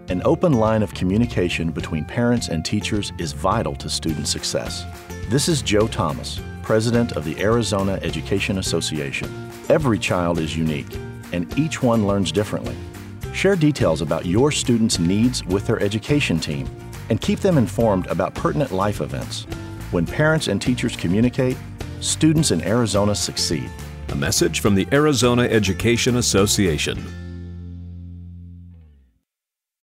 An open line of communication between parents and teachers is vital to student success. This is Joe Thomas, President of the Arizona Education Association. Every child is unique, and each one learns differently. Share details about your students' needs with their education team, and keep them informed about pertinent life events. When parents and teachers communicate, students in Arizona succeed. A message from the Arizona Education Association.